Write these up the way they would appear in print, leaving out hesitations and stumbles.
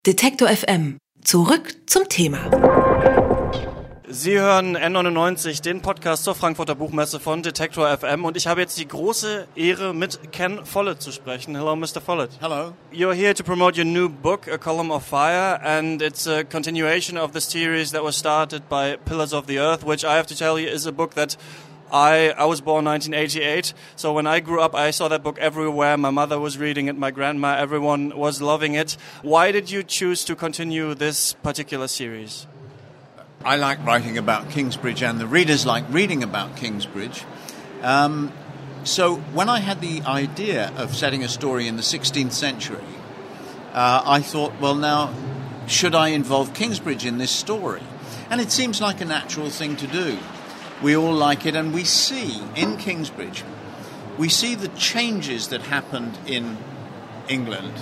Detektor FM. Zurück zum Thema. Sie hören N99, den Podcast zur Frankfurter Buchmesse von Detektor FM, und ich habe jetzt die große Ehre, mit Ken Follett zu sprechen. Hello, Mr. Follett. Hello. You're here to promote your new book, A Column of Fire, and it's a continuation of the series that was started by Pillars of the Earth, which I have to tell you is a book that I was born 1988, so when I grew up I saw that book everywhere. My mother was reading it, my grandma, everyone was loving it. Why did you choose to continue this particular series? I like writing about Kingsbridge, and the readers like reading about Kingsbridge. So when I had the idea of setting a story in the 16th century, I thought, well, now, should I involve Kingsbridge in this story? And it seems like a natural thing to do. We all like it, and we see in Kingsbridge, we see the changes that happened in England,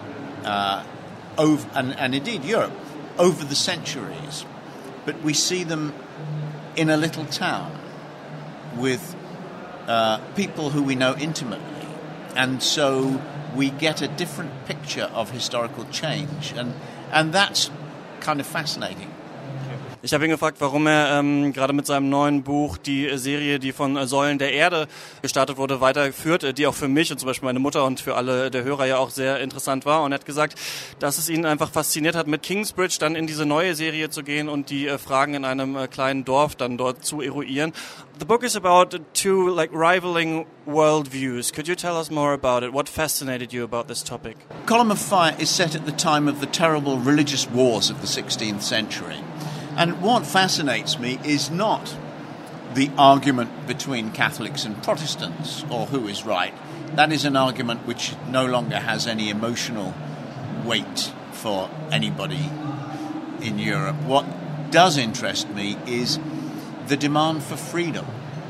and indeed Europe, over the centuries. But we see them in a little town with people who we know intimately. And so we get a different picture of historical change. And that's kind of fascinating. Ich habe ihn gefragt, warum er gerade mit seinem neuen Buch die Serie, die von Säulen der Erde gestartet wurde, weiterführt, die auch für mich und zum Beispiel meine Mutter und für alle der Hörer ja auch sehr interessant war. Und er hat gesagt, dass es ihn einfach fasziniert hat, mit Kingsbridge dann in diese neue Serie zu gehen und die Fragen in einem kleinen Dorf dann dort zu eruieren. The book is about two rivaling worldviews. Could you tell us more about it? What fascinated you about this topic? Column of Fire is set at the time of the terrible religious wars of the 16th century. And what fascinates me is not the argument between Catholics and Protestants, or who is right. That is an argument which no longer has any emotional weight for anybody in Europe. What does interest me is the demand for freedom.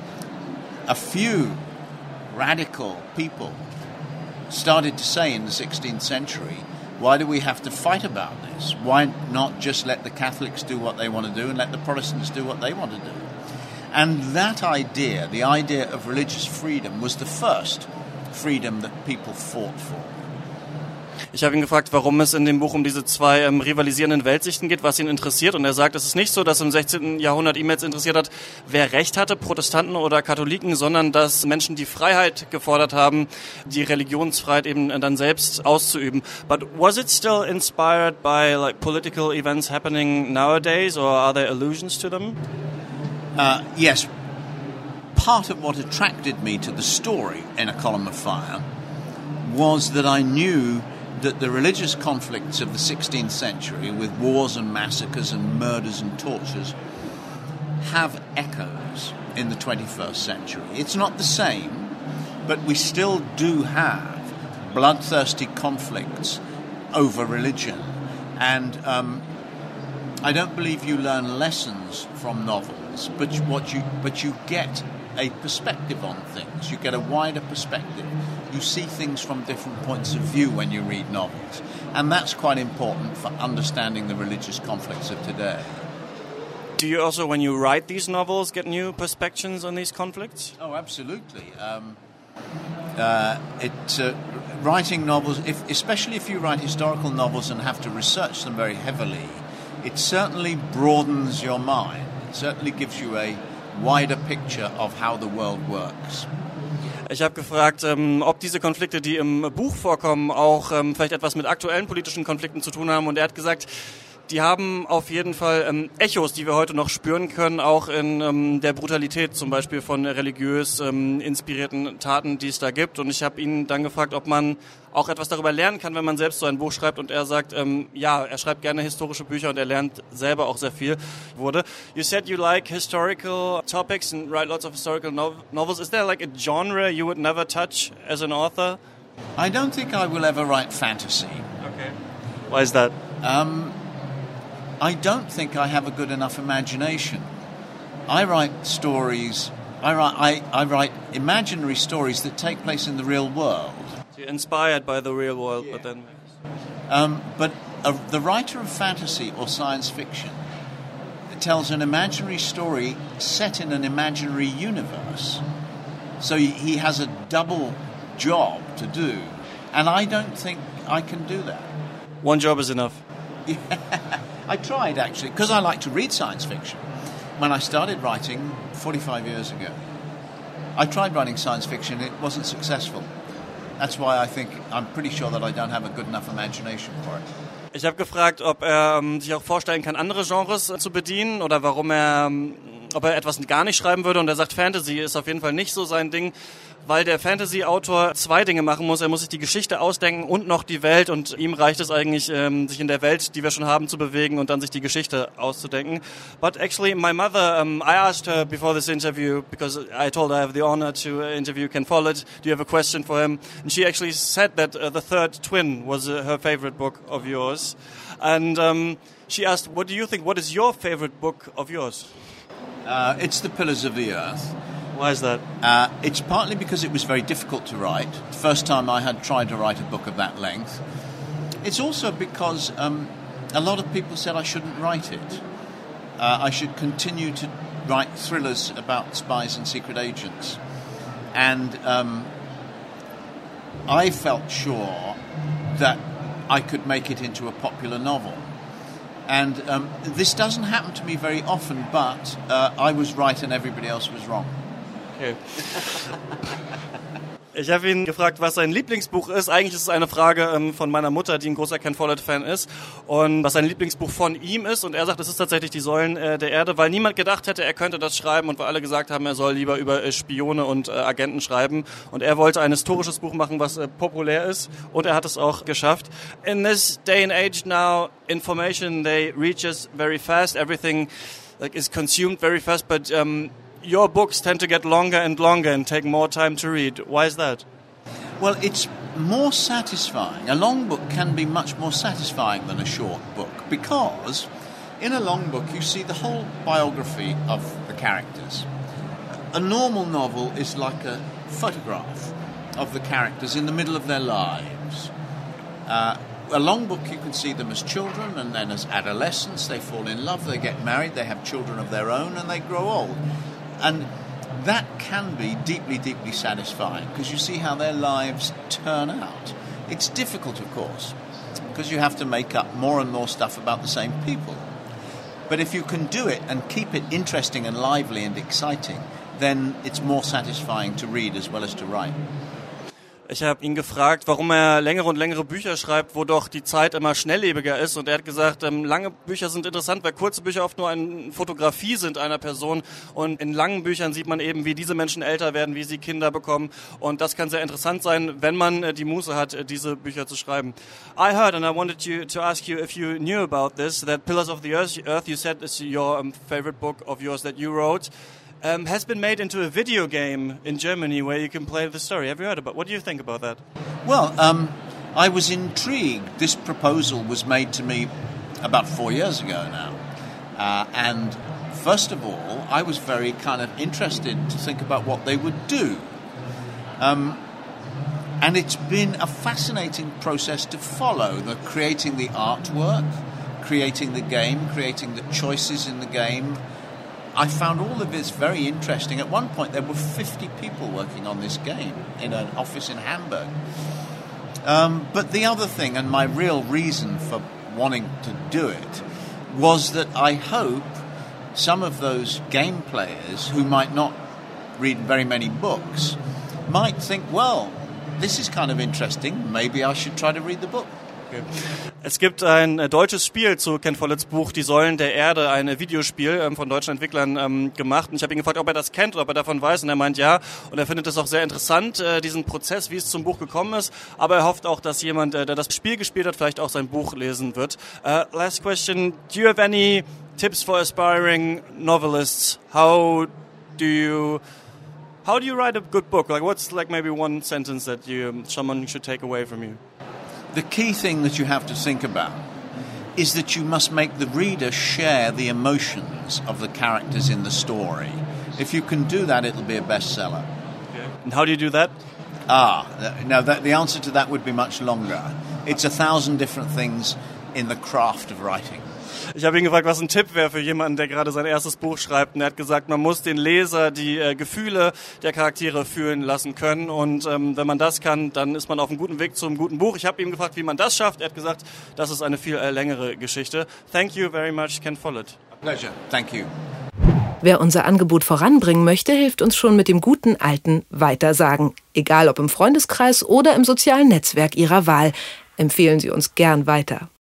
A few radical people started to say in the 16th century, why do we have to fight about this? Why not just let the Catholics do what they want to do and let the Protestants do what they want to do? And that idea, the idea of religious freedom, was the first freedom that people fought for. Ich habe ihn gefragt, warum es in dem Buch um diese zwei rivalisierenden Weltsichten geht, was ihn interessiert. Und er sagt, es ist nicht so, dass im 16. Jahrhundert ihn jetzt interessiert hat, wer Recht hatte, Protestanten oder Katholiken, sondern dass Menschen die Freiheit gefordert haben, die Religionsfreiheit eben dann selbst auszuüben. But was it still inspired by political events happening nowadays, or are there allusions to them? Yes. Part of what attracted me to the story in A Column of Fire was that I knew that the religious conflicts of the 16th century, with wars and massacres and murders and tortures, have echoes in the 21st century. It's not the same, but we still do have bloodthirsty conflicts over religion. And I don't believe you learn lessons from novels, but you get a perspective on things. You get a wider perspective. You see things from different points of view when you read novels. And that's quite important for understanding the religious conflicts of today. Do you also, when you write these novels, get new perspectives on these conflicts? Oh, absolutely. Writing novels, especially if you write historical novels and have to research them very heavily, it certainly broadens your mind. It certainly gives you a wider picture of how the world works. Ich habe gefragt, ob diese Konflikte, die im Buch vorkommen, auch vielleicht etwas mit aktuellen politischen Konflikten zu tun haben. Und er hat gesagt, die haben auf jeden Fall Echos, die wir heute noch spüren können, auch in der Brutalität zum Beispiel von religiös inspirierten Taten, die es da gibt. Und ich habe ihn dann gefragt, ob man auch etwas darüber lernen kann, wenn man selbst so ein Buch schreibt. Und er sagt, ja, er schreibt gerne historische Bücher und er lernt selber auch sehr viel. You said you like historical topics and write lots of historical novels. Is there like a genre you would never touch as an author? I don't think I will ever write fantasy. Okay. Why is that? I don't think I have a good enough imagination. I write stories. I write imaginary stories that take place in the real world. So you're inspired by the real world, yeah. But the writer of fantasy or science fiction tells an imaginary story set in an imaginary universe. So he has a double job to do, and I don't think I can do that. One job is enough. I tried, actually, because I like to read science fiction. When I started writing 45 years ago, I tried writing science fiction. It wasn't successful. That's why I'm pretty sure that I don't have a good enough imagination for it. Ich habe gefragt, ob er sich auch vorstellen kann, andere Genres zu bedienen oder ob er etwas gar nicht schreiben würde. Und er sagt, Fantasy ist auf jeden Fall nicht so sein Ding, weil der Fantasy-Autor 2 Dinge machen muss. Er muss sich die Geschichte ausdenken und noch die Welt. Und ihm reicht es eigentlich, sich in der Welt, die wir schon haben, zu bewegen und dann sich die Geschichte auszudenken. But actually, my mother, I asked her before this interview, because I told her I have the honor to interview Ken Follett. Do you have a question for him? And she actually said that The Third Twin was her favorite book of yours. And she asked, what do you think? What is your favorite book of yours? It's The Pillars of the Earth. Why is that? It's partly because it was very difficult to write. The first time I had tried to write a book of that length. It's also because a lot of people said I shouldn't write it. I should continue to write thrillers about spies and secret agents. And I felt sure that I could make it into a popular novel. And this doesn't happen to me very often, but I was right and everybody else was wrong. Okay. Ich habe ihn gefragt, was sein Lieblingsbuch ist. Eigentlich ist es eine Frage von meiner Mutter, die ein großer Ken Follett-Fan ist. Und was sein Lieblingsbuch von ihm ist. Und er sagt, es ist tatsächlich Die Säulen der Erde, weil niemand gedacht hätte, er könnte das schreiben und weil alle gesagt haben, er soll lieber über Spione und Agenten schreiben. Und er wollte ein historisches Buch machen, was populär ist. Und er hat es auch geschafft. In this day and age now, information, they reach us very fast. Everything is consumed very fast, but your books tend to get longer and longer and take more time to read. Why is that? Well, it's more satisfying. A long book can be much more satisfying than a short book because in a long book you see the whole biography of the characters. A normal novel is like a photograph of the characters in the middle of their lives. A long book you can see them as children and then as adolescents. They fall in love, they get married, they have children of their own and they grow old. And that can be deeply, deeply satisfying because you see how their lives turn out. It's difficult, of course, because you have to make up more and more stuff about the same people. But if you can do it and keep it interesting and lively and exciting, then it's more satisfying to read as well as to write. Ich habe ihn gefragt, warum er längere und längere Bücher schreibt, wo doch die Zeit immer schnelllebiger ist. Und er hat gesagt, lange Bücher sind interessant, weil kurze Bücher oft nur eine Fotografie sind einer Person. Und in langen Büchern sieht man eben, wie diese Menschen älter werden, wie sie Kinder bekommen. Und das kann sehr interessant sein, wenn man die Muße hat, diese Bücher zu schreiben. I heard, and I wanted to ask you if you knew about this, that Pillars of the Earth, you said is your favorite book of yours that you wrote. Has been made into a video game in Germany where you can play the story. Have you heard about it? What do you think about that? Well, I was intrigued. This proposal was made to me about 4 years ago now. And first of all, I was very kind of interested to think about what they would do. And it's been a fascinating process to follow, creating the artwork, creating the game, creating the choices in the game. I found all of this very interesting. At one point, there were 50 people working on this game in an office in Hamburg. But the other thing, and my real reason for wanting to do it, was that I hope some of those game players who might not read very many books might think, well, this is kind of interesting. Maybe I should try to read the book. Es gibt ein deutsches Spiel zu Ken Folletts Buch Die Säulen der Erde, ein Videospiel von deutschen Entwicklern gemacht. Und ich habe ihn gefragt, ob er das kennt oder ob er davon weiß. Und er meint ja. Und er findet es auch sehr interessant, diesen Prozess, wie es zum Buch gekommen ist. Aber er hofft auch, dass jemand, der das Spiel gespielt hat, vielleicht auch sein Buch lesen wird. Last question. Do you have any tips for aspiring novelists? How do you write a good book? Like, what's like maybe one sentence that someone should take away from you? The key thing that you have to think about is that you must make the reader share the emotions of the characters in the story. If you can do that, it'll be a bestseller. Okay. And how do you do that? No, the answer to that would be much longer. It's 1,000 different things in the craft of writing. Ich habe ihn gefragt, was ein Tipp wäre für jemanden, der gerade sein erstes Buch schreibt. Und er hat gesagt, man muss den Leser die Gefühle der Charaktere fühlen lassen können. Und wenn man das kann, dann ist man auf einem guten Weg zum guten Buch. Ich habe ihn gefragt, wie man das schafft. Er hat gesagt, das ist eine viel längere Geschichte. Thank you very much, Ken Follett. A pleasure. Thank you. Wer unser Angebot voranbringen möchte, hilft uns schon mit dem guten alten Weitersagen. Egal ob im Freundeskreis oder im sozialen Netzwerk Ihrer Wahl. Empfehlen Sie uns gern weiter.